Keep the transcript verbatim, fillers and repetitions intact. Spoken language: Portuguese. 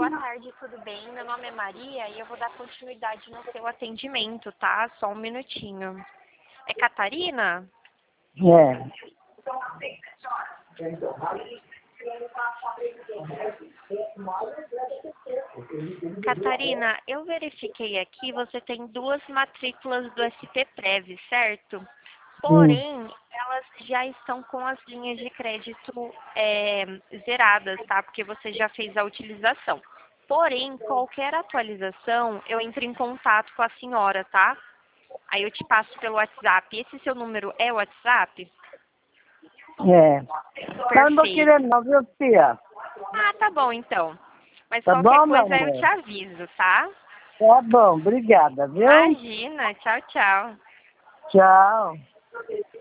boa tarde, tudo bem? Meu nome é Maria e eu vou dar continuidade no seu atendimento, tá? Só um minutinho. É Catarina? É. Catarina, eu verifiquei aqui, você tem duas matrículas do S P Prev, certo? Hum. Porém, elas já estão com as linhas de crédito é, zeradas, tá? Porque você já fez a utilização. Porém, qualquer atualização, eu entro em contato com a senhora, tá? Aí eu te passo pelo WhatsApp. Esse seu número é o WhatsApp? É. Mas não vou querer Perfeito. não, viu, tia? Ah, tá bom então. Mas Tá qualquer bom, meu coisa eu amor? te aviso, tá? Tá bom, obrigada, viu? Imagina. Tchau, tchau. Tchau.